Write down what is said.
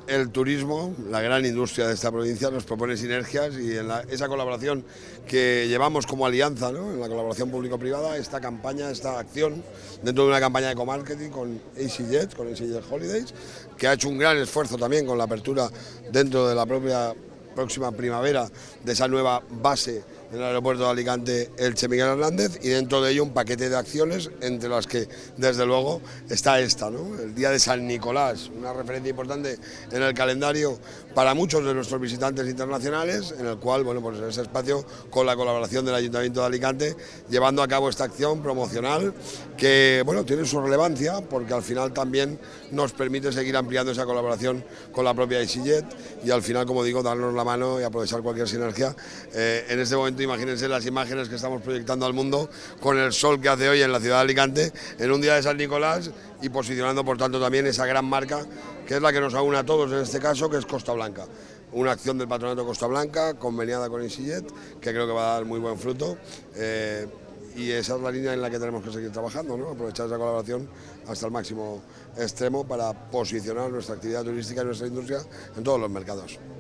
el turismo, la gran industria de esta provincia, nos propone sinergias y en esa colaboración que llevamos como alianza, ¿no? En la colaboración público-privada, esta campaña, esta acción, dentro de una campaña de ecomarketing con EasyJet, con EasyJet Holidays, que ha hecho un gran esfuerzo también con la apertura dentro de la propia próxima primavera de esa nueva base en el aeropuerto de Alicante Elche Miguel Hernández, y dentro de ello un paquete de acciones entre las que desde luego está esta, ¿no? El Día de San Nicolás, una referencia importante en el calendario para muchos de nuestros visitantes internacionales, en el cual, bueno, pues en ese espacio, con la colaboración del Ayuntamiento de Alicante, llevando a cabo esta acción promocional que, bueno, tiene su relevancia porque al final también nos permite seguir ampliando esa colaboración con la propia EasyJet y al final, como digo, darnos la mano y aprovechar cualquier sinergia. En este momento imagínense las imágenes que estamos proyectando al mundo con el sol que hace hoy en la ciudad de Alicante en un día de San Nicolás y posicionando por tanto también esa gran marca que es la que nos aúna a todos en este caso, que es Costa Blanca. Una acción del Patronato Costa Blanca conveniada con EasyJet que creo que va a dar muy buen fruto. Y esa es la línea en la que tenemos que seguir trabajando, ¿no? Aprovechar esa colaboración hasta el máximo extremo para posicionar nuestra actividad turística y nuestra industria en todos los mercados.